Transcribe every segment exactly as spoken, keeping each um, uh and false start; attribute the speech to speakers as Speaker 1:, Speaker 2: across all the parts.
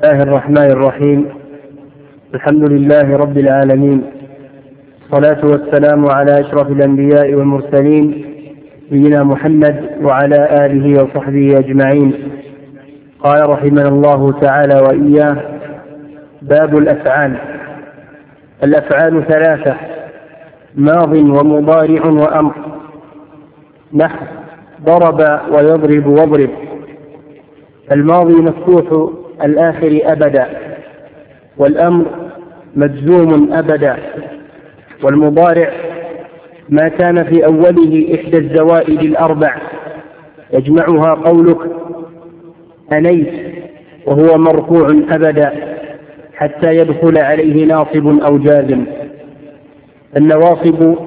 Speaker 1: الله الرحمن الرحيم. الحمد لله رب العالمين، الصلاة والسلام على أشرف الأنبياء والمرسلين سيدنا محمد وعلى آله وصحبه أجمعين. قال رحمنا الله تعالى وإياه: باب الأفعال. الأفعال ثلاثة: ماض ومضارع وأمر. نحو ضرب ويضرب واضرب. الماضي مفتوح الآخر أبدا، والأمر مجزوم أبدا، والمضارع ما كان في أوله إحدى الزوائد الأربع يجمعها قولك أنيت، وهو مرفوع أبدا حتى يدخل عليه ناصب أو جازم. النواصب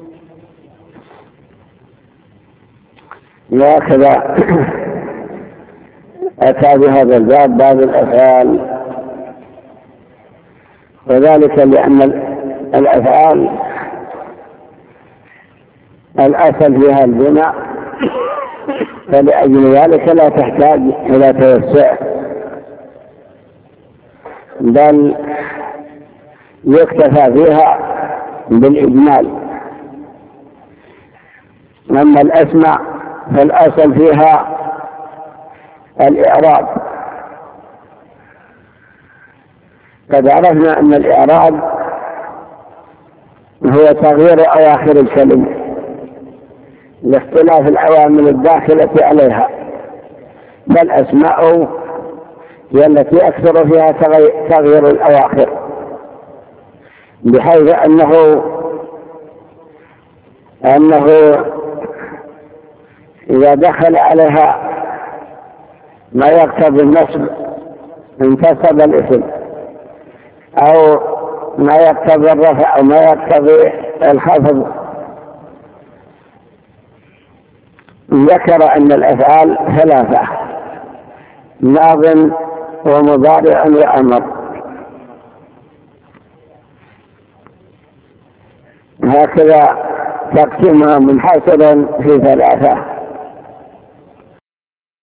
Speaker 2: وهكذا أتى بهذا الباب باب الأفعال، وذلك لأن الأفعال الأصل فيها البناء، فلأجل ذلك لا تحتاج إلى توسع، بل يكتفى فيها بالإجمال. أما الأسماء فالأصل فيها الإعراب. قد عرفنا أن الإعراب هو تغيير أواخر الكلمة لاختلاف العوامل الداخلة عليها، فالأسماء هي التي أكثر فيها تغيير الأواخر، بحيث أنه أنه إذا دخل عليها ما يقتضي النصب انتصب الاسم، أو ما يقتضي الرفع أو ما يقتضي الخفض. ذكر أن الأفعال ثلاثة: ماض ومضارع وأمر. هكذا تقسيمها منحصرا في ثلاثة: